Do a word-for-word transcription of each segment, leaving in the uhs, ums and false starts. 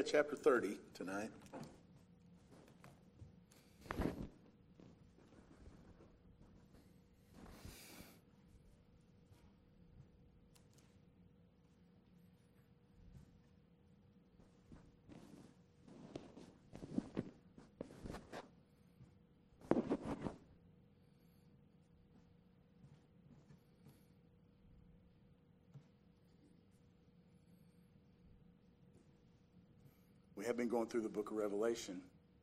Isaiah chapter thirty tonight. We have been going through the book of Revelation.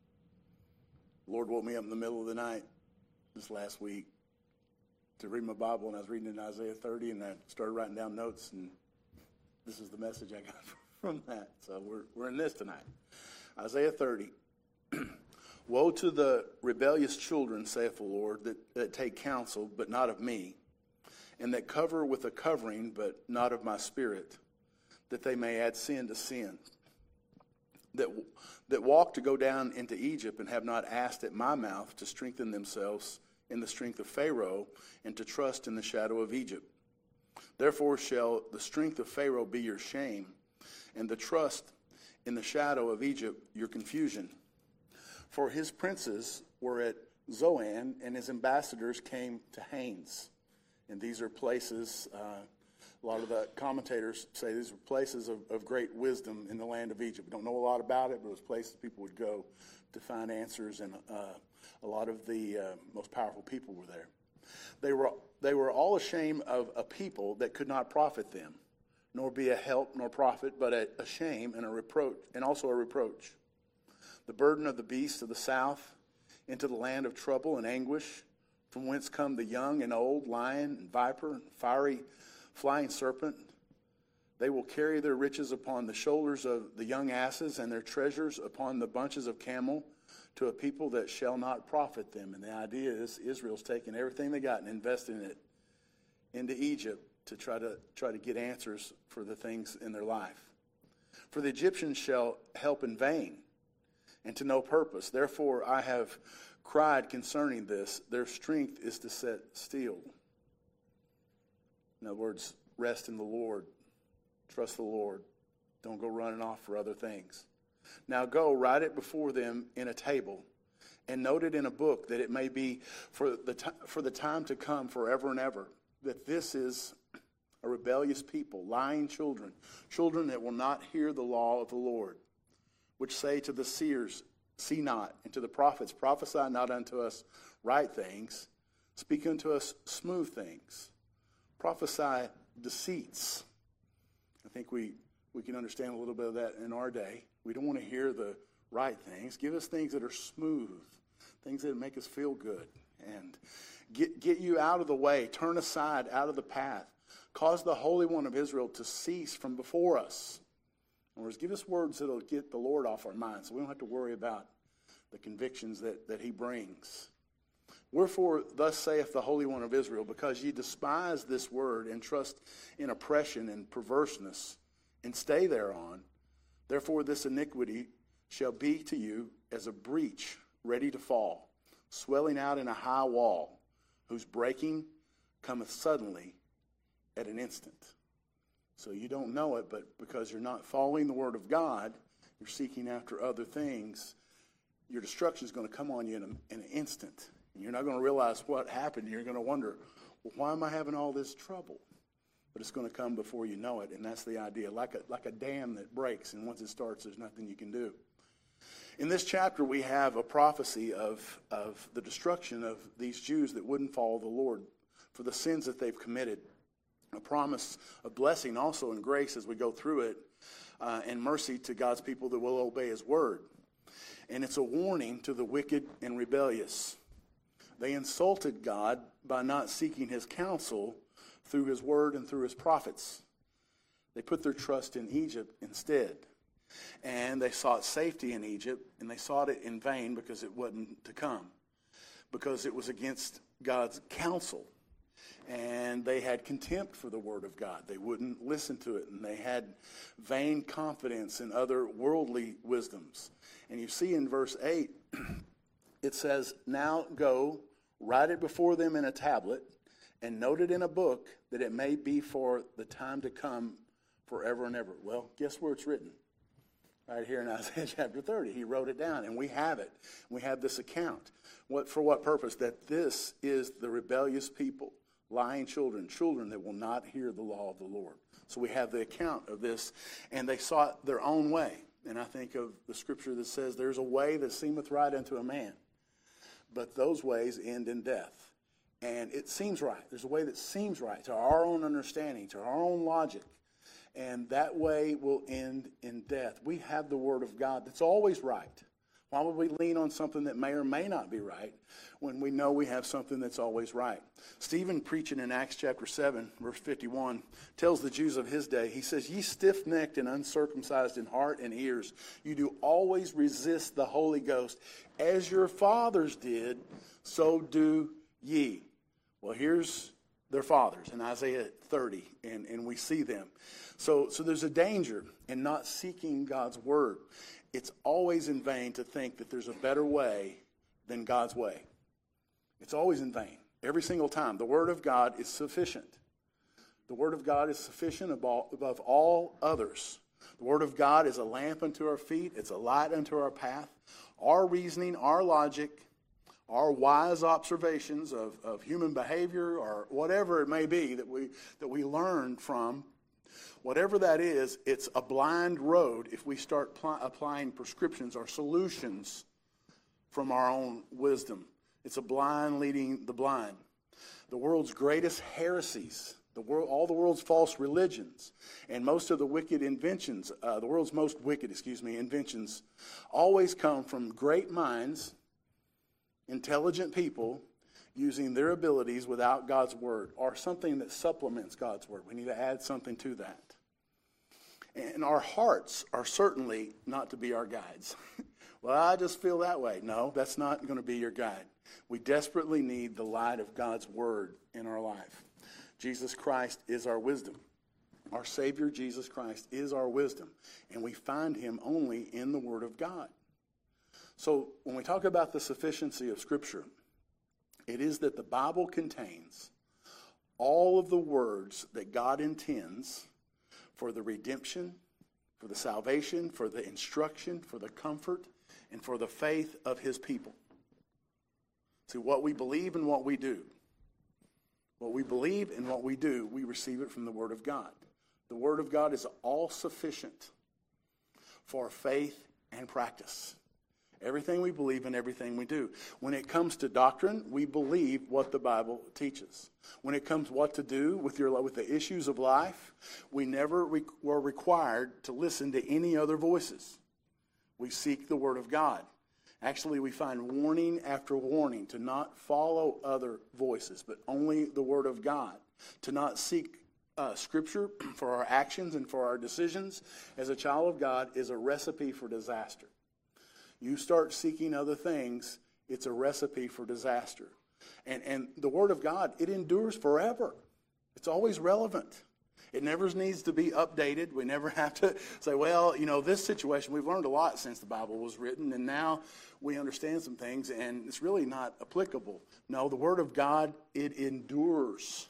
The Lord woke me up in the middle of the night this last week to read my Bible, and I was reading in Isaiah thirty, and I started writing down notes, and this is the message I got from that. So we're, we're in this tonight. Isaiah thirty. Woe to the rebellious children, saith the Lord, that, that take counsel, but not of me, and that cover with a covering, but not of my spirit, that they may add sin to sin. That that walk to go down into Egypt and have not asked at my mouth to strengthen themselves in the strength of Pharaoh and to trust in the shadow of Egypt. Therefore shall the strength of Pharaoh be your shame, and the trust in the shadow of Egypt your confusion. For his princes were at Zoan, and his ambassadors came to Hanes. And these are places... Uh, A lot of the commentators say these were places of, of great wisdom in the land of Egypt. We don't know a lot about it, but it was places people would go to find answers, and uh, a lot of the uh, most powerful people were there. They were they were all ashamed of a people that could not profit them, nor be a help nor profit, but a, a shame and a reproach, and also a reproach. The burden of the beasts of the south into the land of trouble and anguish, from whence come the young and old, lion and viper, and fiery flying serpent. They will carry their riches upon the shoulders of the young asses, and their treasures upon the bunches of camel, to a people that shall not profit them. And the idea is Israel's taking everything they got and investing it into Egypt to try to try to get answers for the things in their life. For the Egyptians shall help in vain, and to no purpose. Therefore I have cried concerning this. Their strength is to set still. In other words, rest in the Lord. Trust the Lord. Don't go running off for other things. Now go, write it before them in a table, and note it in a book, that it may be for the, t- for the time to come forever and ever, that this is a rebellious people, lying children, children that will not hear the law of the Lord, which say to the seers, see not, and to the prophets, prophesy not unto us right things, speak unto us smooth things. Prophesy deceits. I think we, we can understand a little bit of that in our day. We don't want to hear the right things. Give us things that are smooth, things that make us feel good, and get, get you out of the way. Turn aside out of the path. Cause the Holy One of Israel to cease from before us. In other words, give us words that will get the Lord off our minds, so we don't have to worry about the convictions that, that he brings. Wherefore, thus saith the Holy One of Israel, because ye despise this word, and trust in oppression and perverseness, and stay thereon, therefore this iniquity shall be to you as a breach ready to fall, swelling out in a high wall, whose breaking cometh suddenly at an instant. So you don't know it, but because you're not following the word of God, you're seeking after other things, your destruction is going to come on you in, a, in an instant. And you're not going to realize what happened. You're going to wonder, well, why am I having all this trouble? But it's going to come before you know it, and that's the idea, like a, like a dam that breaks, and once it starts, there's nothing you can do. In this chapter, we have a prophecy of, of the destruction of these Jews that wouldn't follow the Lord for the sins that they've committed. A promise of blessing also and grace as we go through it, uh, and mercy to God's people that will obey his word. And it's a warning to the wicked and rebellious. They insulted God by not seeking his counsel through his word and through his prophets. They put their trust in Egypt instead. And they sought safety in Egypt, and they sought it in vain because it wasn't to come, because it was against God's counsel. And they had contempt for the word of God. They wouldn't listen to it, and they had vain confidence in other worldly wisdoms. And you see in verse eight, it says, now go, write it before them in a tablet, and note it in a book, that it may be for the time to come forever and ever. Well, guess where it's written? Right here in Isaiah chapter thirty. He wrote it down, and we have it. We have this account. What for what purpose? That this is the rebellious people, lying children, children that will not hear the law of the Lord. So we have the account of this, and they sought their own way. And I think of the scripture that says, there's a way that seemeth right unto a man, but those ways end in death. And it seems right. There's a way that seems right to our own understanding, to our own logic. And that way will end in death. We have the Word of God that's always right. Why would we lean on something that may or may not be right when we know we have something that's always right? Stephen, preaching in Acts chapter seven, verse fifty-one, tells the Jews of his day, he says, "Ye stiff-necked and uncircumcised in heart and ears, you do always resist the Holy Ghost. As your fathers did, so do ye." Well, here's their fathers in Isaiah thirty, and, and we see them. So, so there's a danger in not seeking God's word. It's always in vain to think that there's a better way than God's way. It's always in vain. Every single time. The word of God is sufficient. The word of God is sufficient above, above all others. The word of God is a lamp unto our feet. It's a light unto our path. Our reasoning, our logic, our wise observations of, of human behavior or whatever it may be that we that we learn from, whatever that is, it's a blind road if we start pl- applying prescriptions or solutions from our own wisdom. It's a blind leading the blind. The world's greatest heresies, the world, all the world's false religions, and most of the wicked inventions, uh, the world's most wicked, excuse me, inventions, always come from great minds, intelligent people using their abilities without God's word, or something that supplements God's word. We need to add something to that. And our hearts are certainly not to be our guides. Well, I just feel that way. No, that's not going to be your guide. We desperately need the light of God's word in our life. Jesus Christ is our wisdom. Our Savior, Jesus Christ, is our wisdom. And we find him only in the word of God. So when we talk about the sufficiency of Scripture, it is that the Bible contains all of the words that God intends for the redemption, for the salvation, for the instruction, for the comfort, and for the faith of his people. See, what we believe and what we do. What we believe and what we do, we receive it from the Word of God. The Word of God is all sufficient for faith and practice. Everything we believe and everything we do. When it comes to doctrine, we believe what the Bible teaches. When it comes what to do with your with the issues of life, we never re- were required to listen to any other voices. We seek the Word of God. Actually, we find warning after warning to not follow other voices, but only the Word of God. To not seek uh, Scripture for our actions and for our decisions as a child of God is a recipe for disaster. You start seeking other things, it's a recipe for disaster. And and the Word of God, it endures forever. It's always relevant. It never needs to be updated. We never have to say, well, you know, this situation, we've learned a lot since the Bible was written, and now we understand some things, and it's really not applicable. No, the Word of God, it endures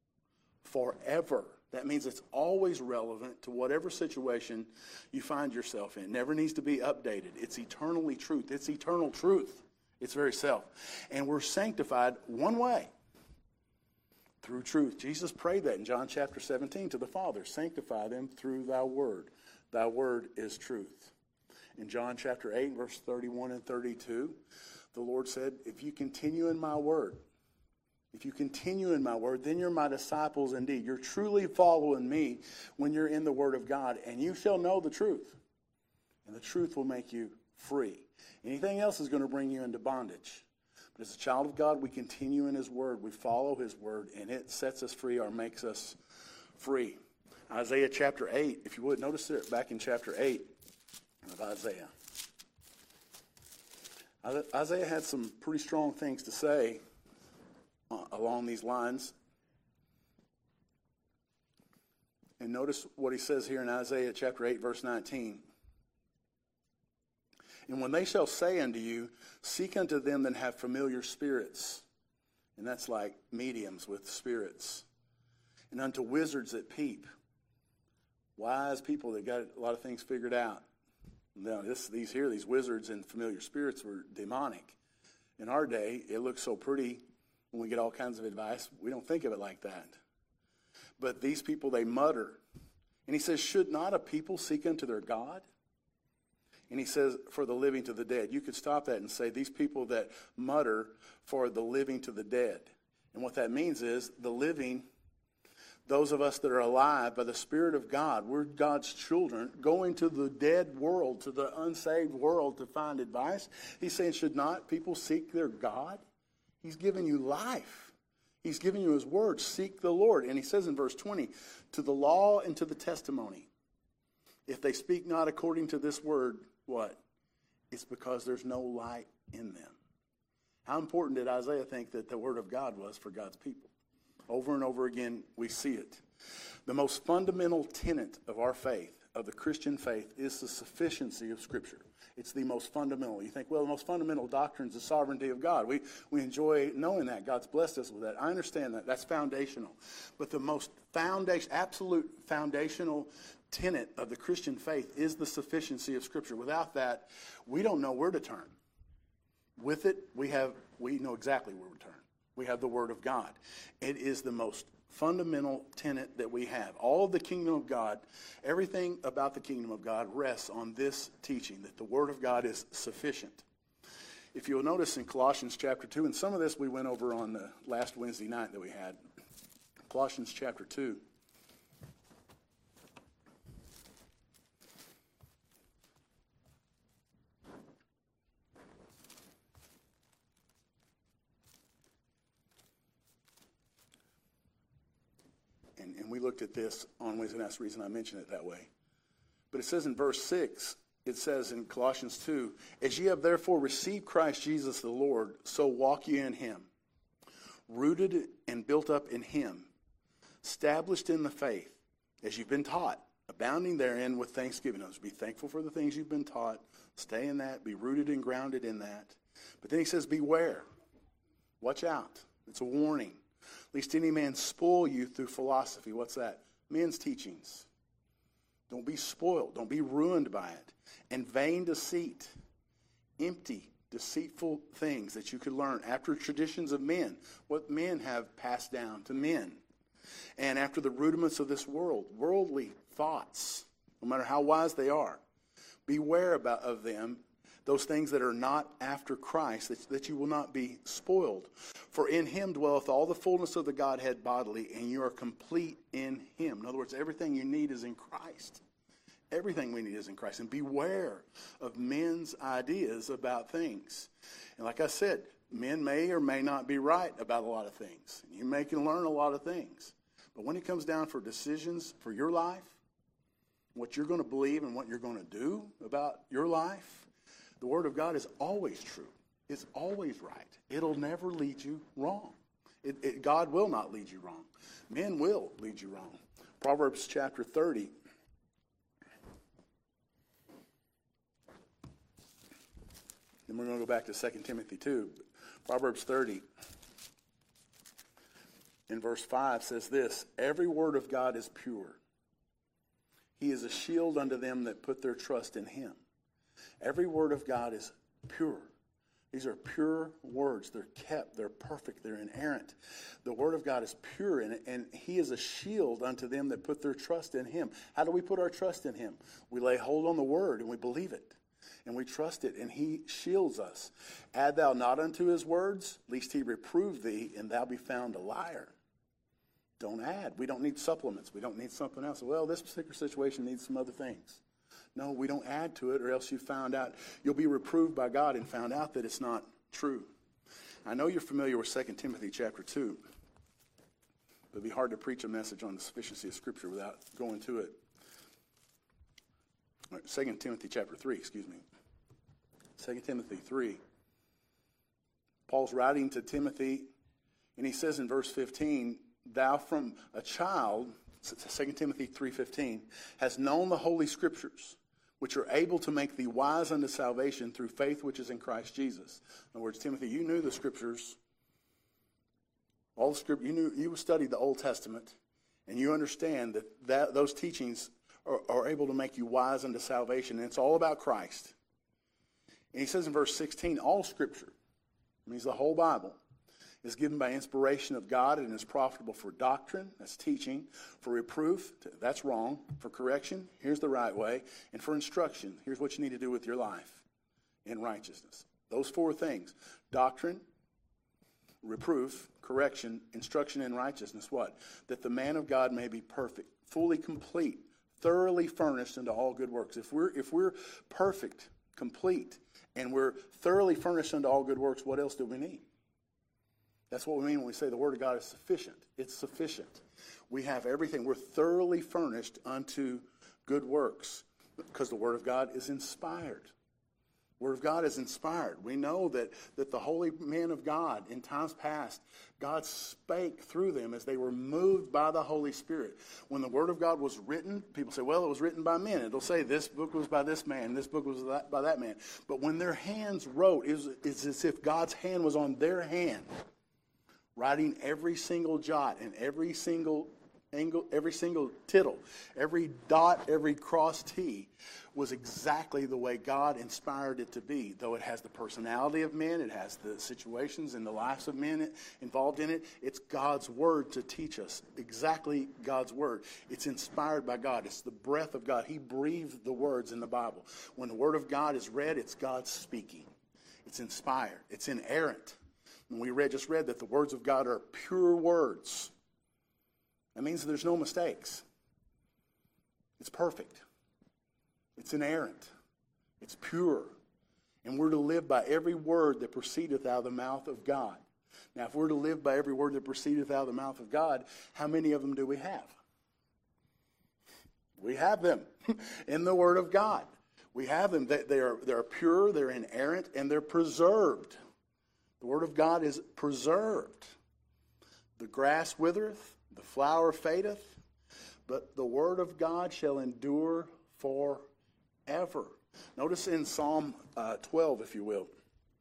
forever. That means it's always relevant to whatever situation you find yourself in. It never needs to be updated. It's eternally truth. It's eternal truth. Its very self. And we're sanctified one way, through truth. Jesus prayed that in John chapter seventeen to the Father. Sanctify them through thy word. Thy word is truth. In John chapter eight, verse thirty-one and thirty-two, the Lord said, if you continue in my word, If you continue in my word, then you're my disciples indeed. You're truly following me when you're in the word of God, and you shall know the truth. And the truth will make you free. Anything else is going to bring you into bondage. But as a child of God, we continue in his word. We follow his word, and it sets us free or makes us free. Isaiah chapter eight, if you would, notice it back in chapter eight of Isaiah. Isaiah had some pretty strong things to say along these lines. And notice what he says here in Isaiah chapter eight, verse nineteen. And when they shall say unto you, seek unto them that have familiar spirits. And that's like mediums with spirits. And unto wizards that peep. Wise people that got a lot of things figured out. Now, this, these here, these wizards and familiar spirits were demonic. In our day, it looks so pretty when we get all kinds of advice. We don't think of it like that. But these people, they mutter. And he says, should not a people seek unto their God? And he says, for the living to the dead. You could stop that and say, these people that mutter for the living to the dead. And what that means is the living, those of us that are alive by the Spirit of God, we're God's children, going to the dead world, to the unsaved world to find advice. He's saying, should not people seek their God? He's given you life. He's given you his word. Seek the Lord. And he says in verse twenty, to the law and to the testimony. If they speak not according to this word, what? It's because there's no light in them. How important did Isaiah think that the word of God was for God's people? Over and over again, we see it. The most fundamental tenet of our faith, of the Christian faith, is the sufficiency of Scripture. It's the most fundamental. You think, well, the most fundamental doctrine is the sovereignty of God. We we enjoy knowing that. God's blessed us with that. I understand that. That's foundational. But the most foundation, absolute foundational tenet of the Christian faith is the sufficiency of Scripture. Without that, we don't know where to turn. With it, we have we know exactly where to turn. We have the Word of God. It is the most fundamental tenet that we have. All of the kingdom of God, everything about the kingdom of God rests on this teaching, that the Word of God is sufficient. If you'll notice in Colossians chapter two, and some of this we went over on the last Wednesday night that we had, Colossians chapter two. And, and we looked at this on Wednesday, and that's the reason I mentioned it that way. But it says in verse six, it says in Colossians two, as ye have therefore received Christ Jesus the Lord, so walk ye in him, rooted and built up in him, established in the faith, as you've been taught, abounding therein with thanksgiving. Notice, be thankful for the things you've been taught, stay in that, be rooted and grounded in that. But then he says, beware, watch out. It's a warning. Lest any man spoil you through philosophy. What's that? Men's teachings. Don't be spoiled. Don't be ruined by it. And vain deceit. Empty, deceitful things that you could learn after traditions of men. What men have passed down to men. And after the rudiments of this world. Worldly thoughts. No matter how wise they are. Beware about of them. Those things that are not after Christ, that, that you will not be spoiled. For in him dwelleth all the fullness of the Godhead bodily, and you are complete in him. In other words, everything you need is in Christ. Everything we need is in Christ. And beware of men's ideas about things. And like I said, men may or may not be right about a lot of things. You may can learn a lot of things. But when it comes down for decisions for your life, what you're going to believe and what you're going to do about your life, the Word of God is always true. It's always right. It'll never lead you wrong. It, it, God will not lead you wrong. Men will lead you wrong. Proverbs chapter thirty. Then we're going to go back to Second Timothy two. Proverbs thirty in verse five says this, every word of God is pure. He is a shield unto them that put their trust in him. Every word of God is pure. These are pure words. They're kept. They're perfect. They're inerrant. The word of God is pure, and, and he is a shield unto them that put their trust in him. How do we put our trust in him? We lay hold on the word, and we believe it, and we trust it, and he shields us. Add thou not unto his words, lest he reprove thee, and thou be found a liar. Don't add. We don't need supplements. We don't need something else. Well, this particular situation needs some other things. No, we don't add to it, or else you found out, you'll be reproved by God and found out that it's not true. I know you're familiar with Second Timothy chapter two. It would be hard to preach a message on the sufficiency of Scripture without going to it. Second Timothy chapter three, excuse me. Second Timothy three. Paul's writing to Timothy, and he says in verse fifteen, thou from a child, Second Timothy three fifteen, has known the Holy Scriptures, which are able to make thee wise unto salvation through faith which is in Christ Jesus. In other words, Timothy, you knew the Scriptures. All the script, you knew, you studied the Old Testament, and you understand that, that those teachings are, are able to make you wise unto salvation. And it's all about Christ. And he says in verse sixteen, all Scripture, means the whole Bible, is given by inspiration of God and is profitable for doctrine, that's teaching, for reproof, that's wrong, for correction, here's the right way, and for instruction, here's what you need to do with your life in righteousness. Those four things, doctrine, reproof, correction, instruction in righteousness, what? That the man of God may be perfect, fully complete, thoroughly furnished unto all good works. If we're, if we're perfect, complete, and we're thoroughly furnished unto all good works, what else do we need? That's what we mean when we say the Word of God is sufficient. It's sufficient. We have everything. We're thoroughly furnished unto good works because the Word of God is inspired. The Word of God is inspired. We know that, that the holy men of God in times past, God spake through them as they were moved by the Holy Spirit. When the Word of God was written, people say, well, it was written by men. It'll say this book was by this man, this book was by that man. But when their hands wrote, it was, it's as if God's hand was on their hand, writing every single jot and every single angle, every single tittle, every dot, every cross T was exactly the way God inspired it to be. Though it has the personality of men, it has the situations and the lives of men involved in it, it's God's Word to teach us. Exactly God's Word. It's inspired by God. It's the breath of God. He breathed the words in the Bible. When the Word of God is read, it's God speaking. It's inspired. It's inerrant. And we read, just read that the words of God are pure words. That means that there's no mistakes. It's perfect. It's inerrant. It's pure. And we're to live by every word that proceedeth out of the mouth of God. Now, if we're to live by every word that proceedeth out of the mouth of God, how many of them do we have? We have them in the Word of God. We have them. They, they are, they're pure, they're inerrant, and they're preserved. The Word of God is preserved. The grass withereth, the flower fadeth, but the Word of God shall endure forever. Notice in Psalm uh, twelve, if you will.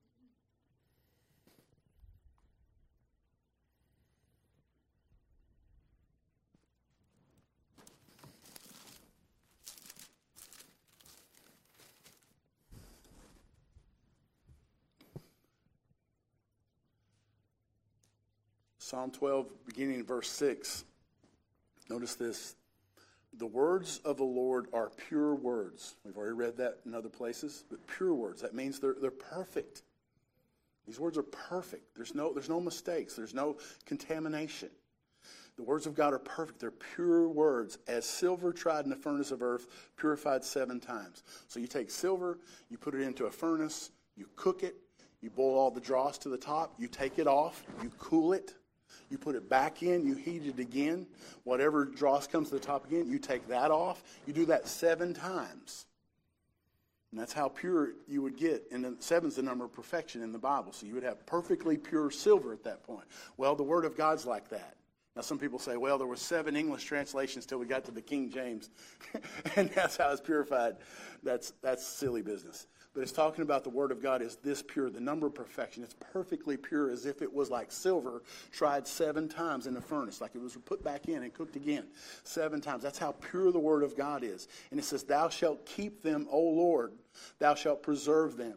Psalm twelve, beginning in verse six. Notice this. The words of the Lord are pure words. We've already read that in other places, but pure words. That means they're, they're perfect. These words are perfect. There's no, there's no mistakes. There's no contamination. The words of God are perfect. They're pure words, as silver tried in the furnace of earth, purified seven times. So you take silver, you put it into a furnace, you cook it, you boil all the dross to the top, you take it off, you cool it, you put it back in, you heat it again. Whatever dross comes to the top again, you take that off. You do that seven times. And that's how pure you would get. And then seven's the number of perfection in the Bible. So you would have perfectly pure silver at that point. Well, the Word of God's like that. Now, some people say, well, there were seven English translations till we got to the King James. And that's how it's purified. That's, that's silly business. But it's talking about the Word of God is this pure, the number of perfection. It's perfectly pure, as if it was like silver tried seven times in the furnace, like it was put back in and cooked again seven times. That's how pure the Word of God is. And it says, thou shalt keep them, O Lord. Thou shalt preserve them.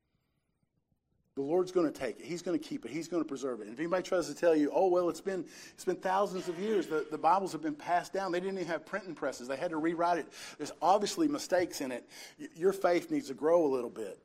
The Lord's going to take it. He's going to keep it. He's going to preserve it. And if anybody tries to tell you, oh, well, it's been it's been thousands of years. The, the Bibles have been passed down. They didn't even have printing presses. They had to rewrite it. There's obviously mistakes in it. Y- your faith needs to grow a little bit.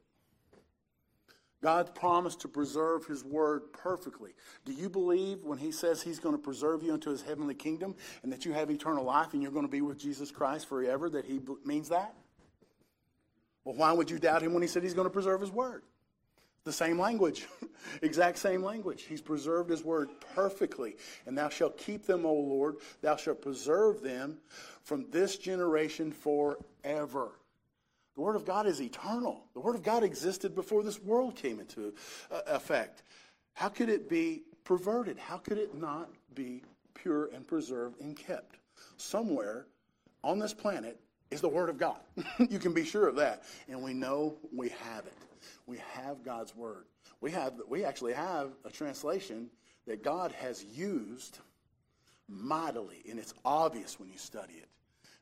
God promised to preserve His Word perfectly. Do you believe when He says He's going to preserve you into His heavenly kingdom and that you have eternal life and you're going to be with Jesus Christ forever, that He b- means that? Well, why would you doubt Him when He said He's going to preserve His Word? The same language, exact same language. He's preserved His Word perfectly. And thou shalt keep them, O Lord. Thou shalt preserve them from this generation forever. The Word of God is eternal. The Word of God existed before this world came into uh, effect. How could it be perverted? How could it not be pure and preserved and kept? Somewhere on this planet is the Word of God. You can be sure of that. And we know we have it. We have God's Word. We have. We actually have a translation that God has used mightily, and it's obvious when you study it.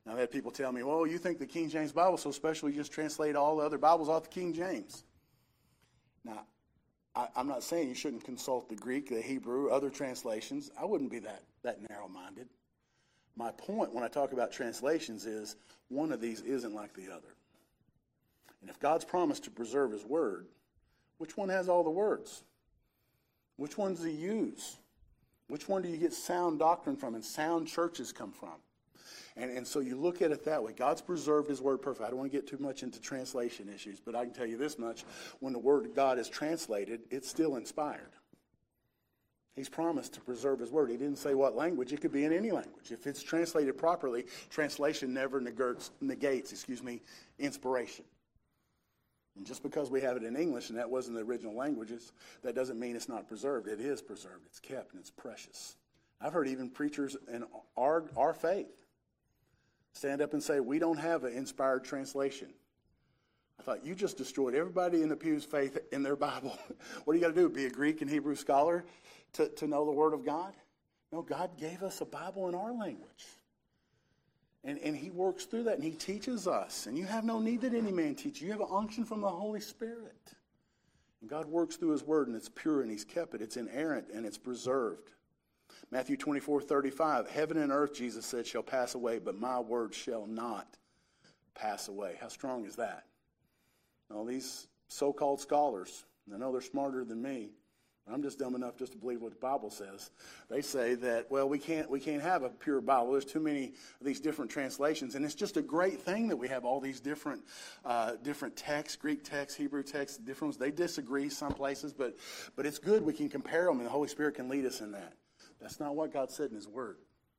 I've had people tell me, well, you think the King James Bible is so special, you just translate all the other Bibles off the King James. Now, I, I'm not saying you shouldn't consult the Greek, the Hebrew, other translations. I wouldn't be that, that narrow-minded. My point when I talk about translations is one of these isn't like the other. And if God's promised to preserve his word, which one has all the words? Which one does he use? Which one do you get sound doctrine from and sound churches come from? And, and so you look at it that way. God's preserved his word perfect. I don't want to get too much into translation issues, but I can tell you this much. When the word of God is translated, it's still inspired. He's promised to preserve his word. He didn't say what language. It could be in any language. If it's translated properly, translation never negates, negates excuse me, inspiration. And just because we have it in English and that wasn't the original languages, that doesn't mean it's not preserved. It is preserved. It's kept and it's precious. I've heard even preachers in our, our faith stand up and say, we don't have an inspired translation. I thought, you just destroyed everybody in the pew's faith in their Bible. What do you got to do, be a Greek and Hebrew scholar to, to know the Word of God? No, God gave us a Bible in our language. And, and he works through that, and he teaches us. And you have no need that any man teach you. You have an unction from the Holy Spirit. And God works through his word, and it's pure, and he's kept it. It's inerrant, and it's preserved. Matthew twenty-four thirty-five, heaven and earth, Jesus said, shall pass away, but my word shall not pass away. How strong is that? Now, these so-called scholars, I know they're smarter than me, but I'm just dumb enough just to believe what the Bible says. They say that, well, we can't we can't have a pure Bible. There's too many of these different translations, and it's just a great thing that we have all these different uh, different texts, Greek texts, Hebrew texts, different ones. They disagree some places, but but it's good. We can compare them, and the Holy Spirit can lead us in that. That's not what God said in his word.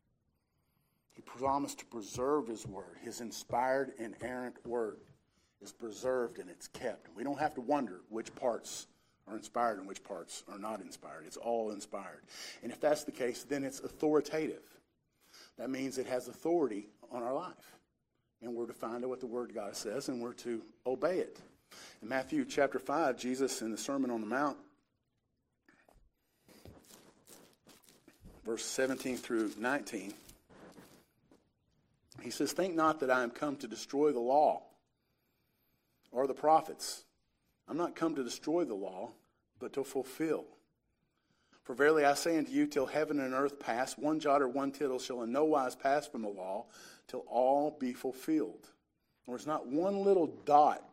He promised to preserve his word. His inspired, inerrant word is preserved and it's kept. We don't have to wonder which parts are inspired and which parts are not inspired. It's all inspired. And if that's the case, then it's authoritative. That means it has authority on our life. And we're to find out what the word of God says, and we're to obey it. In Matthew chapter five, Jesus in the Sermon on the Mount, verse seventeen through nineteen, he says, think not that I am come to destroy the law or the prophets. I'm not come to destroy the law, but to fulfill. For verily I say unto you, till heaven and earth pass, one jot or one tittle shall in no wise pass from the law, till all be fulfilled. There's not one little dot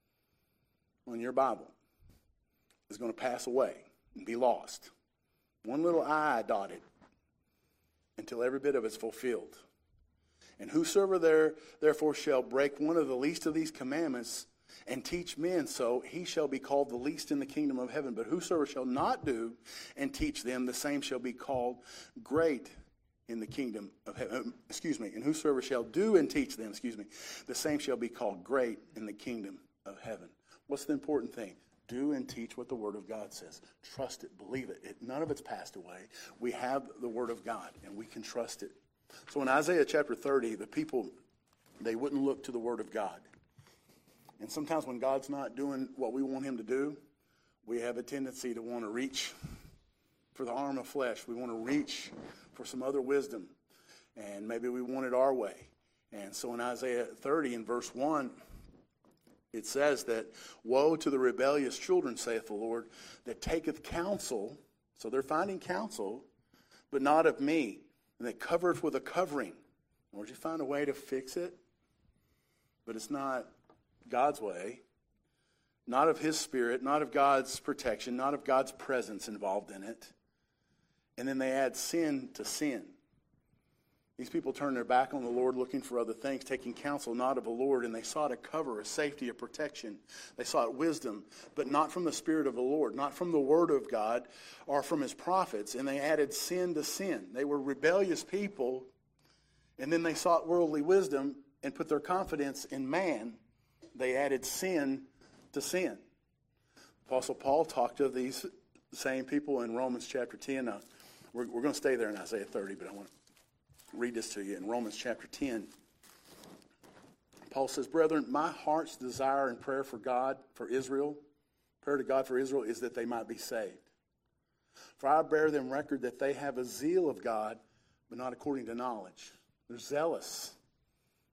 on your Bible is going to pass away and be lost. One little I dotted until every bit of it's fulfilled. And whosoever there, therefore shall break one of the least of these commandments and teach men so, he shall be called the least in the kingdom of heaven. But whosoever shall not do and teach them, the same shall be called great in the kingdom of heaven. Excuse me. And whosoever shall do and teach them, excuse me, the same shall be called great in the kingdom of heaven. What's the important thing? Do and teach what the Word of God says. Trust it. Believe it. it. None of it's passed away. We have the Word of God, and we can trust it. So in Isaiah chapter thirty, the people, they wouldn't look to the Word of God. And sometimes when God's not doing what we want him to do, we have a tendency to want to reach for the arm of flesh. We want to reach for some other wisdom, and maybe we want it our way. And so in Isaiah thirty, in verse one, it says that, woe to the rebellious children, saith the Lord, that taketh counsel. So they're finding counsel, but not of me. And that covereth with a covering. Lord, you find a way to fix it, but it's not God's way. Not of his spirit, not of God's protection, not of God's presence involved in it. And then they add sin to sin. These people turned their back on the Lord, looking for other things, taking counsel not of the Lord, and they sought a cover, a safety, a protection. They sought wisdom, but not from the Spirit of the Lord, not from the Word of God or from his prophets, and they added sin to sin. They were rebellious people, and then they sought worldly wisdom and put their confidence in man. They added sin to sin. Apostle Paul talked of these same people in Romans chapter ten. Now, we're, we're going to stay there in Isaiah thirty, but I want to read this to you in Romans chapter ten. Paul says, brethren, my heart's desire and prayer for God, for Israel, prayer to God for Israel, is that they might be saved. For I bear them record that they have a zeal of God, but not according to knowledge. They're zealous.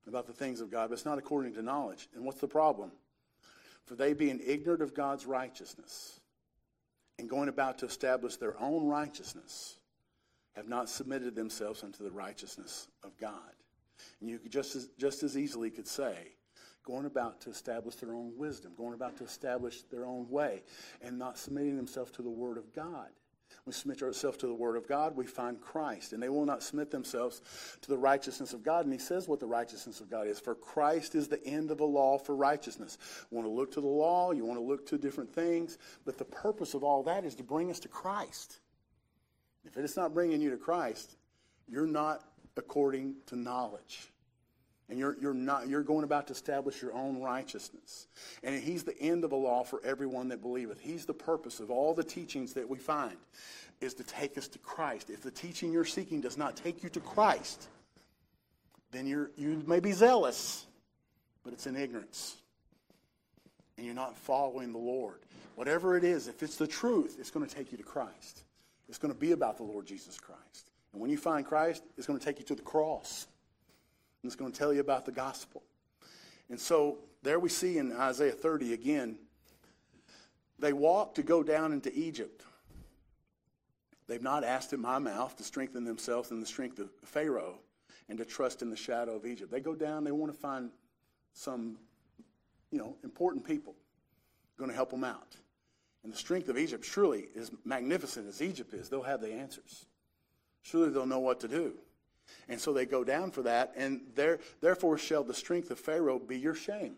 about the things of God, but it's not according to knowledge. And what's the problem? For they, being ignorant of God's righteousness and going about to establish their own righteousness, have not submitted themselves unto the righteousness of God. And you could just as, just as easily could say, going about to establish their own wisdom, going about to establish their own way, and not submitting themselves to the Word of God. We submit ourselves to the Word of God, we find Christ. And they will not submit themselves to the righteousness of God. And he says what the righteousness of God is. For Christ is the end of the law for righteousness. You want to look to the law, you want to look to different things, but the purpose of all that is to bring us to Christ. If it is not bringing you to Christ, you're not according to knowledge. And you're, you're not, you're going about to establish your own righteousness. And he's the end of the law for everyone that believeth. He's the purpose of all the teachings that we find, is to take us to Christ. If the teaching you're seeking does not take you to Christ, then you're, you may be zealous, but it's in ignorance. And you're not following the Lord. Whatever it is, if it's the truth, it's going to take you to Christ. It's going to be about the Lord Jesus Christ. And when you find Christ, it's going to take you to the cross. And it's going to tell you about the gospel. And so there we see in Isaiah thirty again, they walk to go down into Egypt. They've not asked at my mouth to strengthen themselves in the strength of Pharaoh and to trust in the shadow of Egypt. They go down, they want to find some, you know, important people going to help them out. And the strength of Egypt surely is magnificent as Egypt is. They'll have the answers. Surely they'll know what to do. And so they go down for that, and there, therefore shall the strength of Pharaoh be your shame.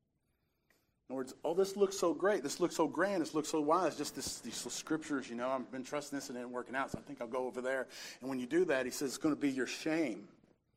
In other words, oh, this looks so great, this looks so grand, this looks so wise, just this, these scriptures, you know, I've been trusting this and it ain't working out, so I think I'll go over there. And when you do that, he says it's going to be your shame.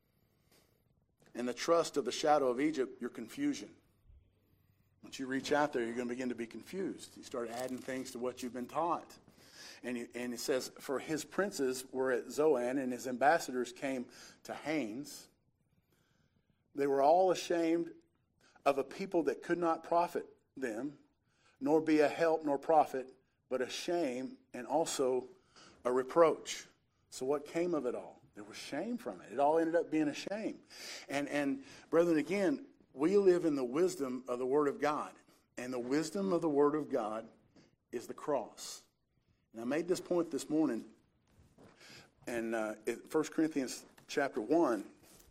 And the trust of the shadow of Egypt, your confusion. Once you reach out there, you're going to begin to be confused. You start adding things to what you've been taught. And, you, and it says, for his princes were at Zoan, and his ambassadors came to Hanes. They were all ashamed of a people that could not profit them, nor be a help nor profit, but a shame and also a reproach. So what came of it all? There was shame from it. It all ended up being a shame. And, and brethren, again, we live in the wisdom of the Word of God. And the wisdom of the Word of God is the cross. And I made this point this morning in uh, First Corinthians chapter one.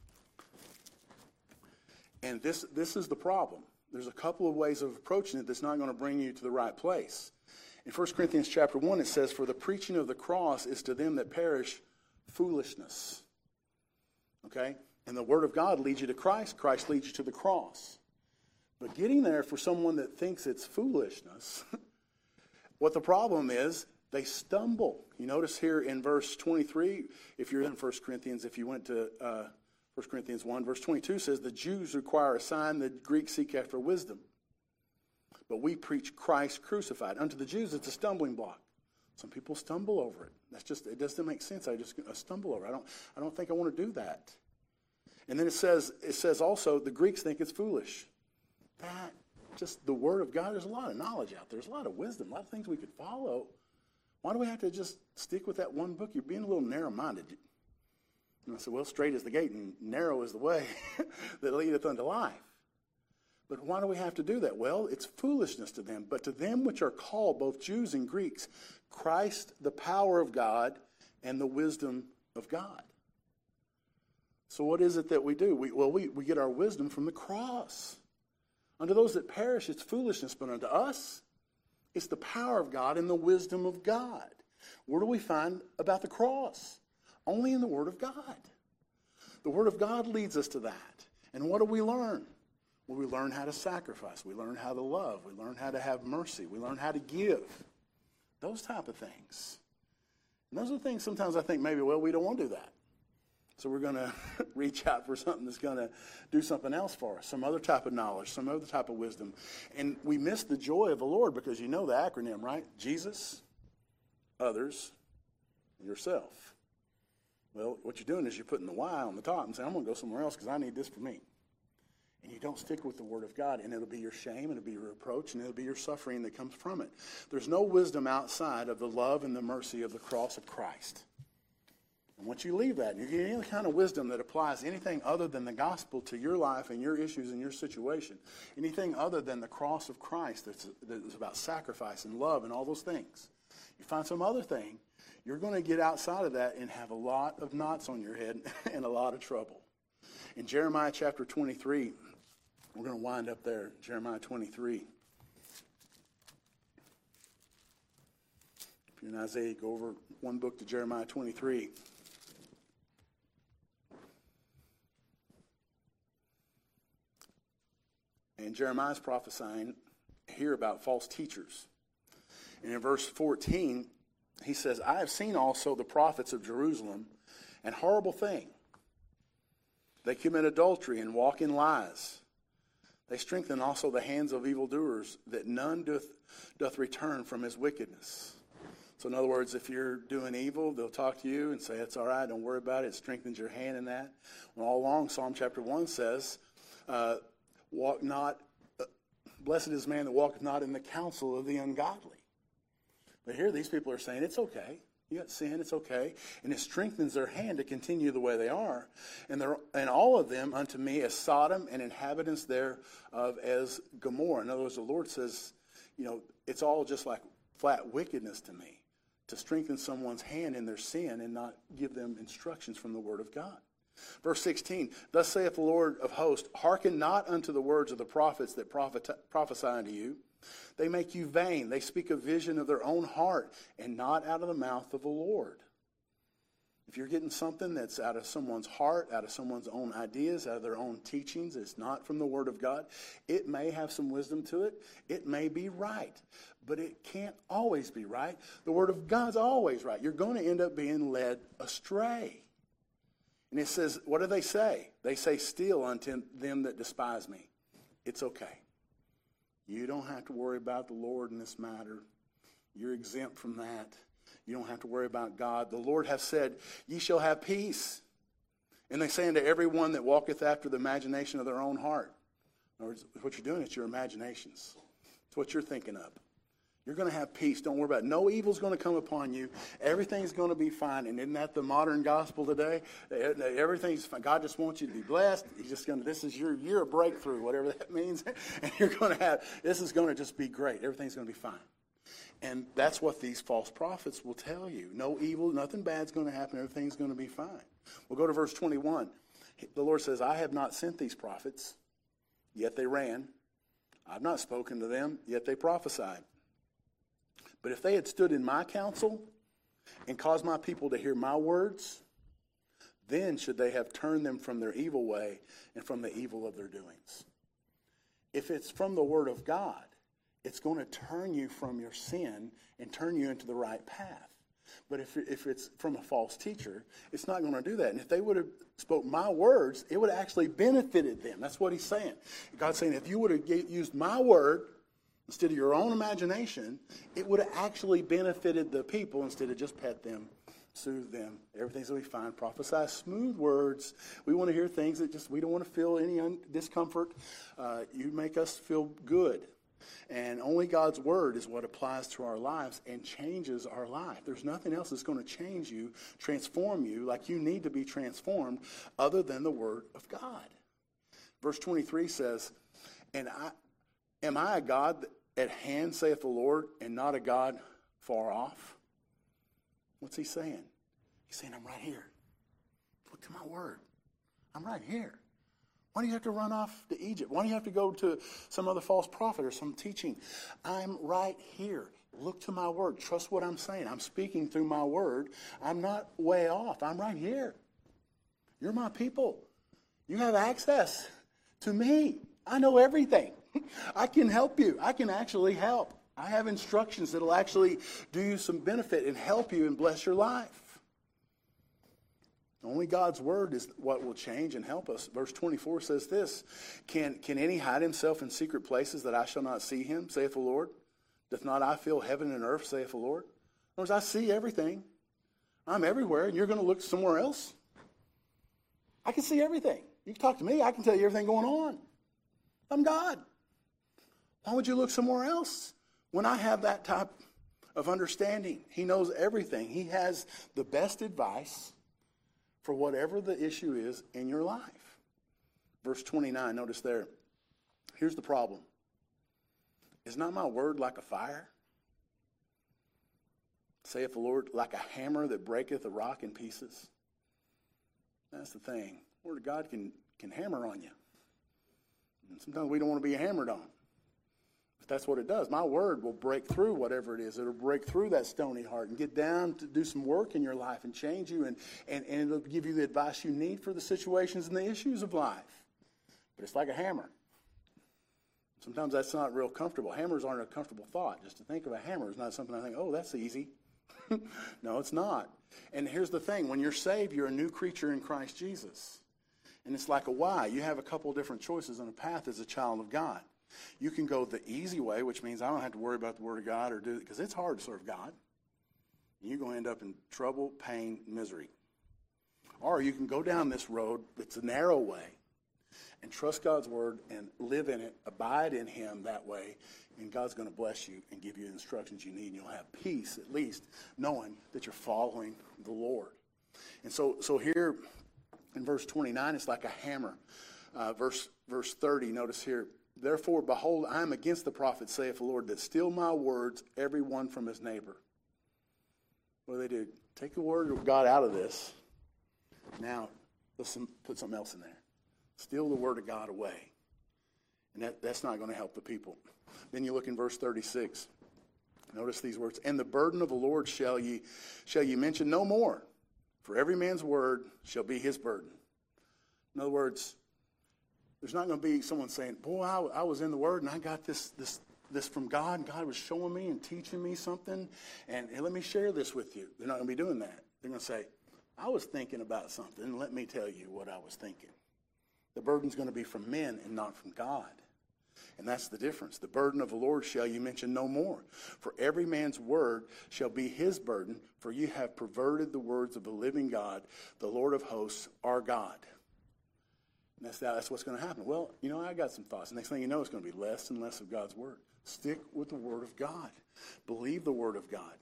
And this, this is the problem. There's a couple of ways of approaching it that's not going to bring you to the right place. In First Corinthians chapter one, it says, for the preaching of the cross is to them that perish foolishness. Okay? And the Word of God leads you to Christ. Christ leads you to the cross. But getting there for someone that thinks it's foolishness, what the problem is, they stumble. You notice here in verse twenty-three, if you're in First Corinthians, if you went to uh, First Corinthians one, verse twenty-two says, the Jews require a sign, the Greeks seek after wisdom. But we preach Christ crucified. Unto the Jews, it's a stumbling block. Some people stumble over it. That's just, it doesn't make sense. I just I stumble over it. I don't, I don't think I want to do that. And then it says, it says also, the Greeks think it's foolish. That, just the Word of God, there's a lot of knowledge out there. There's a lot of wisdom, a lot of things we could follow. Why do we have to just stick with that one book? You're being a little narrow-minded. And I said, well, straight is the gate and narrow is the way that leadeth unto life. But why do we have to do that? Well, it's foolishness to them. But to them which are called, both Jews and Greeks, Christ, the power of God and the wisdom of God. So what is it that we do? We, well, we, we get our wisdom from the cross. Unto those that perish, it's foolishness, but unto us, it's the power of God and the wisdom of God. Where do we find about the cross? Only in the Word of God. The Word of God leads us to that. And what do we learn? Well, we learn how to sacrifice. We learn how to love. We learn how to have mercy. We learn how to give. Those type of things. And those are things sometimes I think maybe, well, we don't want to do that. So we're going to reach out for something that's going to do something else for us, some other type of knowledge, some other type of wisdom. And we miss the joy of the Lord because you know the acronym, right? Jesus, others, yourself. Well, what you're doing is you're putting the Y on the top and saying, I'm going to go somewhere else because I need this for me. And you don't stick with the Word of God, and it'll be your shame, and it'll be your reproach, and it'll be your suffering that comes from it. There's no wisdom outside of the love and the mercy of the cross of Christ. And once you leave that, and you get any kind of wisdom that applies anything other than the gospel to your life and your issues and your situation, anything other than the cross of Christ that's, that's about sacrifice and love and all those things, you find some other thing, you're going to get outside of that and have a lot of knots on your head and a lot of trouble. In Jeremiah chapter twenty-three, we're going to wind up there, Jeremiah twenty-three. If you're in Isaiah, go over one book to Jeremiah twenty-three. And Jeremiah's prophesying here about false teachers. And in verse fourteen, he says, I have seen also the prophets of Jerusalem, and horrible thing. They commit adultery and walk in lies. They strengthen also the hands of evildoers, that none doth, doth return from his wickedness. So in other words, if you're doing evil, they'll talk to you and say, it's all right, don't worry about it. It strengthens your hand in that. Well, all along, Psalm chapter one says, uh, walk not, uh, blessed is the man that walketh not in the counsel of the ungodly. But here these people are saying, it's okay. You got sin, it's okay. And it strengthens their hand to continue the way they are. And they're, and all of them unto me as Sodom and inhabitants thereof as Gomorrah. In other words, the Lord says, you know, it's all just like flat wickedness to me, to strengthen someone's hand in their sin and not give them instructions from the Word of God. Verse sixteen, thus saith the Lord of hosts, hearken not unto the words of the prophets that prophet- prophesy unto you. They make you vain. They speak a vision of their own heart and not out of the mouth of the Lord. If you're getting something that's out of someone's heart, out of someone's own ideas, out of their own teachings, it's not from the Word of God, it may have some wisdom to it. It may be right, but it can't always be right. The Word of God's always right. You're going to end up being led astray. And it says, what do they say? They say, still unto them that despise me. It's okay. You don't have to worry about the Lord in this matter. You're exempt from that. You don't have to worry about God. The Lord hath said, ye shall have peace. And they say unto everyone that walketh after the imagination of their own heart. In other words, what you're doing is your imaginations. It's what you're thinking of. You're going to have peace. Don't worry about it. No evil's going to come upon you. Everything's going to be fine. And isn't that the modern gospel today? Everything's fine. God just wants you to be blessed. He's just going to, this is your year of breakthrough, whatever that means. And you're going to have, this is going to just be great. Everything's going to be fine. And that's what these false prophets will tell you. No evil, nothing bad's going to happen. Everything's going to be fine. We'll go to verse twenty-one. The Lord says, I have not sent these prophets, yet they ran. I've not spoken to them, yet they prophesied. But if they had stood in my counsel and caused my people to hear my words, then should they have turned them from their evil way and from the evil of their doings. If it's from the Word of God, it's going to turn you from your sin and turn you into the right path. But if, if it's from a false teacher, it's not going to do that. And if they would have spoke my words, it would have actually benefited them. That's what he's saying. God's saying, if you would have used my word instead of your own imagination, it would have actually benefited the people instead of just pet them, soothe them. Everything's going to be fine. Prophesy smooth words. We want to hear things that just, we don't want to feel any un- discomfort. Uh, you make us feel good. And only God's word is what applies to our lives and changes our life. There's nothing else that's going to change you, transform you like you need to be transformed other than the word of God. Verse twenty-three says, and I, am I a God at hand, saith the Lord, and not a God far off? What's he saying? He's saying, I'm right here. Look to my word. I'm right here. Why do you have to run off to Egypt? Why do you have to go to some other false prophet or some teaching? I'm right here. Look to my word. Trust what I'm saying. I'm speaking through my word. I'm not way off. I'm right here. You're my people. You have access to me. I know everything. I can help you. I can actually help. I have instructions that will actually do you some benefit and help you and bless your life. Only God's word is what will change and help us. Verse twenty-four says this, Can can any hide himself in secret places that I shall not see him, saith the Lord? Doth not I fill heaven and earth, saith the Lord? In other words, I see everything. I'm everywhere, and you're going to look somewhere else? I can see everything. You can talk to me. I can tell you everything going on. I'm God. Why would you look somewhere else when I have that type of understanding? He knows everything. He has the best advice for whatever the issue is in your life. Verse twenty-nine, notice there. Here's the problem. Is not my word like a fire? Saith the Lord, like a hammer that breaketh a rock in pieces. That's the thing. The Word of God can, can hammer on you. And sometimes we don't want to be hammered on. But that's what it does. My word will break through whatever it is. It'll break through that stony heart and get down to do some work in your life and change you. And, and, and it'll give you the advice you need for the situations and the issues of life. But it's like a hammer. Sometimes that's not real comfortable. Hammers aren't a comfortable thought. Just to think of a hammer is not something I think, oh, that's easy. No, it's not. And here's the thing. When you're saved, you're a new creature in Christ Jesus. And it's like a why. You have a couple different choices on a path as a child of God. You can go the easy way, which means I don't have to worry about the Word of God or do it, because it's hard to serve God. And you're going to end up in trouble, pain, misery. Or you can go down this road that's a narrow way and trust God's Word and live in it, abide in Him that way, and God's going to bless you and give you the instructions you need, and you'll have peace, at least, knowing that you're following the Lord. And so so here in verse twenty-nine, it's like a hammer. Uh, verse, verse thirty, notice here, therefore, behold, I am against the prophets, saith the Lord, that steal my words, every one from his neighbor. What do they do? Take the word of God out of this. Now, let's put something else in there. Steal the word of God away. And that, that's not going to help the people. Then you look in verse thirty-six. Notice these words. And the burden of the Lord shall ye, shall ye mention no more. For every man's word shall be his burden. In other words, there's not going to be someone saying, boy, I, I was in the word and I got this, this, this from God. And God was showing me and teaching me something. And, and let me share this with you. They're not going to be doing that. They're going to say, I was thinking about something. And let me tell you what I was thinking. The burden's going to be from men and not from God. And that's the difference. The burden of the Lord shall you mention no more. For every man's word shall be his burden, for you have perverted the words of the living God, the Lord of hosts, our God. And that's, that's what's going to happen. Well, you know, I got some thoughts. The next thing you know, it's going to be less and less of God's word. Stick with the word of God. Believe the word of God.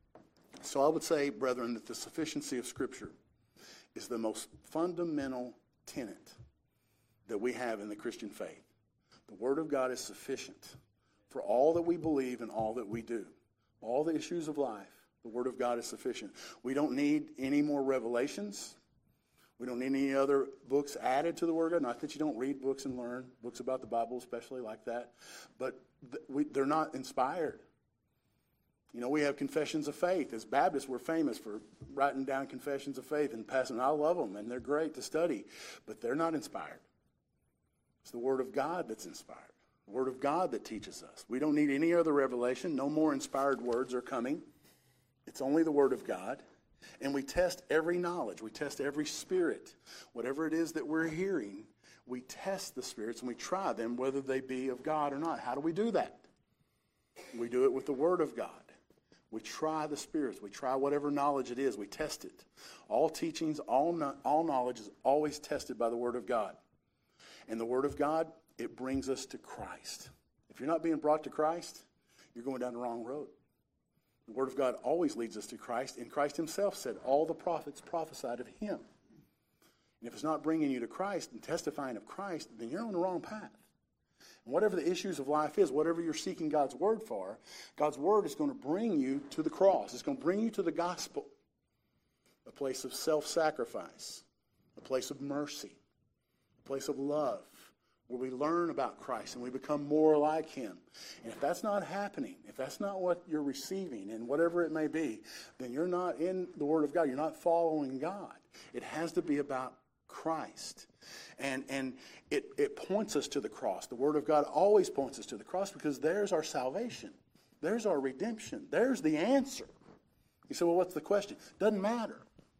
So I would say, brethren, that the sufficiency of Scripture is the most fundamental tenet that we have in the Christian faith. The Word of God is sufficient for all that we believe and all that we do. All the issues of life, the Word of God is sufficient. We don't need any more revelations. We don't need any other books added to the Word of God. Not that you don't read books and learn, books about the Bible especially like that, but th- we, they're not inspired. You know, we have confessions of faith. As Baptists, we're famous for writing down confessions of faith and passing them. I love them, and they're great to study, but they're not inspired. It's the Word of God that's inspired. The Word of God that teaches us. We don't need any other revelation. No more inspired words are coming. It's only the Word of God. And we test every knowledge. We test every spirit. Whatever it is that we're hearing, we test the spirits and we try them whether they be of God or not. How do we do that? We do it with the Word of God. We try the spirits. We try whatever knowledge it is. We test it. All teachings, all, no, all knowledge is always tested by the Word of God. And the Word of God, it brings us to Christ. If you're not being brought to Christ, you're going down the wrong road. The Word of God always leads us to Christ, and Christ himself said all the prophets prophesied of him. And if it's not bringing you to Christ and testifying of Christ, then you're on the wrong path. And whatever the issues of life is, whatever you're seeking God's Word for, God's Word is going to bring you to the cross. It's going to bring you to the gospel, a place of self-sacrifice, a place of mercy, place of love, where we learn about Christ and we become more like him. And if that's not happening, if that's not what you're receiving, and whatever it may be, then you're not in the Word of God. You're not following God. It has to be about Christ. And and it, it points us to the cross. The Word of God always points us to the cross because there's our salvation. There's our redemption. There's the answer. You say, well, what's the question? Doesn't matter.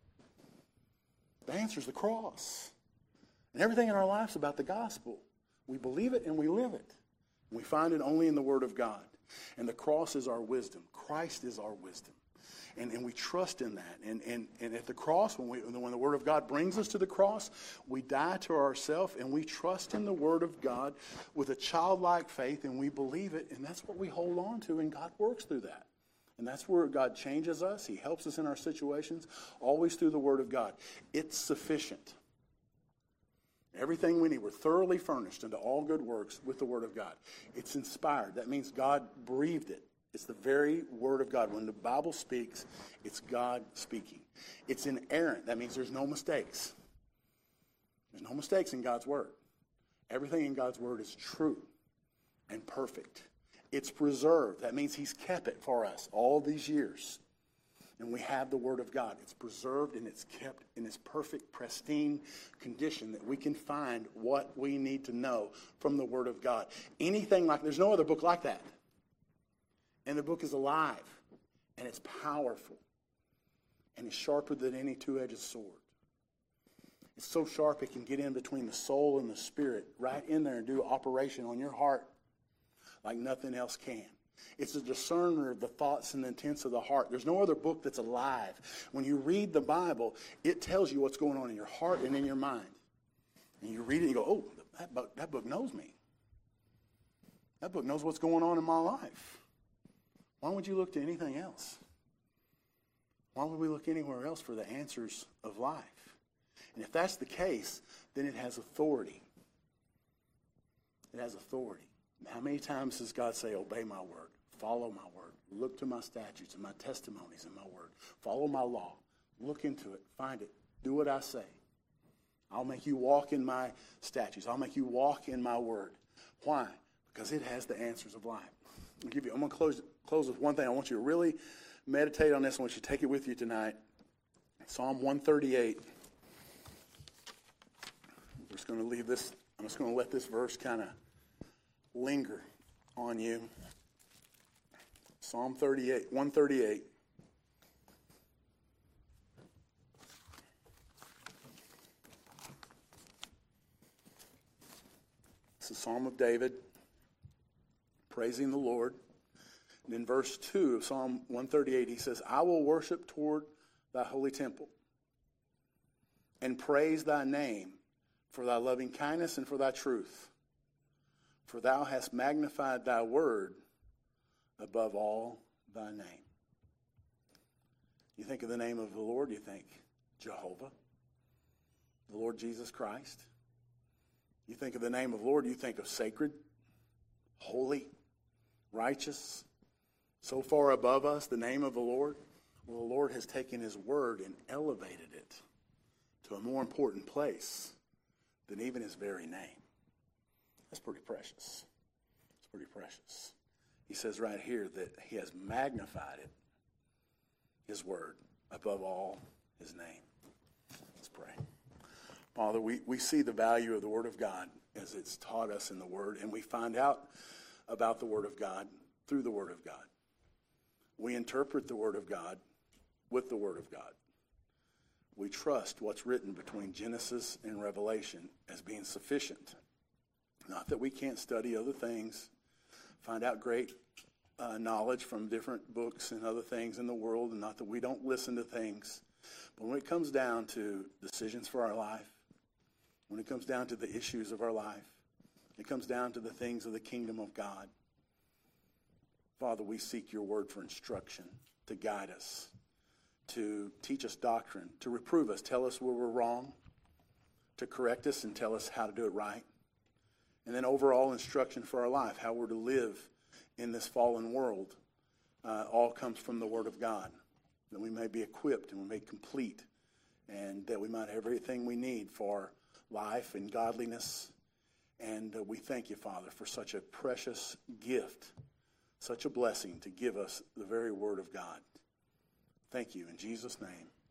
The answer is the cross. And everything in our life is about the gospel. We believe it and we live it. And we find it only in the Word of God. And the cross is our wisdom. Christ is our wisdom. And, and we trust in that. And, and, and at the cross, when, we, when the Word of God brings us to the cross, we die to ourselves and we trust in the Word of God with a childlike faith and we believe it. And that's what we hold on to, and God works through that. And that's where God changes us. He helps us in our situations, always through the Word of God. It's sufficient. Everything we need, we're thoroughly furnished into all good works with the Word of God. It's inspired. That means God breathed it. It's the very Word of God. When the Bible speaks, it's God speaking. It's inerrant. That means there's no mistakes. There's no mistakes in God's Word. Everything in God's Word is true and perfect. It's preserved. That means He's kept it for us all these years. And we have the Word of God. It's preserved and it's kept in its perfect, pristine condition that we can find what we need to know from the Word of God. Anything like, there's no other book like that. And the book is alive, and it's powerful, and it's sharper than any two-edged sword. It's so sharp it can get in between the soul and the spirit, right in there and do operation on your heart like nothing else can. It's a discerner of the thoughts and the intents of the heart. There's no other book that's alive. When you read the Bible, it tells you what's going on in your heart and in your mind. And you read it and you go, oh, that book, that book knows me. That book knows what's going on in my life. Why would you look to anything else? Why would we look anywhere else for the answers of life? And if that's the case, then it has authority. It has authority. How many times does God say, obey my word, follow my word, look to my statutes and my testimonies and my word, follow my law, look into it, find it, do what I say. I'll make you walk in my statutes. I'll make you walk in my word. Why? Because it has the answers of life. I'll give you, I'm going to close, close with one thing. I want you to really meditate on this. I want you to take it with you tonight. Psalm one thirty-eight. We're just going to leave this. I'm just going to let this verse kind of linger on you. Psalm thirty-eight, one thirty-eight. It's a Psalm of David, praising the Lord. And in verse two of Psalm one thirty-eight, he says, I will worship toward thy holy temple and praise thy name for thy loving kindness and for thy truth. For thou hast magnified thy word above all thy name. You think of the name of the Lord, you think Jehovah, the Lord Jesus Christ. You think of the name of the Lord, you think of sacred, holy, righteous, so far above us, the name of the Lord. Well, the Lord has taken his word and elevated it to a more important place than even his very name. That's pretty precious. It's pretty precious. He says right here that he has magnified it, his word, above all his name. Let's pray. Father, we, we see the value of the word of God as it's taught us in the word, and we find out about the word of God through the word of God. We interpret the word of God with the word of God. We trust what's written between Genesis and Revelation as being sufficient. Not that we can't study other things, find out great uh, knowledge from different books and other things in the world, and not that we don't listen to things. But when it comes down to decisions for our life, when it comes down to the issues of our life, it comes down to the things of the kingdom of God, Father, we seek your word for instruction, to guide us, to teach us doctrine, to reprove us, tell us where we're wrong, to correct us and tell us how to do it right. And then overall instruction for our life, how we're to live in this fallen world, uh, all comes from the word of God, that we may be equipped and we may be complete, and that we might have everything we need for life and godliness. And uh, we thank you, Father, for such a precious gift, such a blessing to give us the very word of God. Thank you in Jesus' name.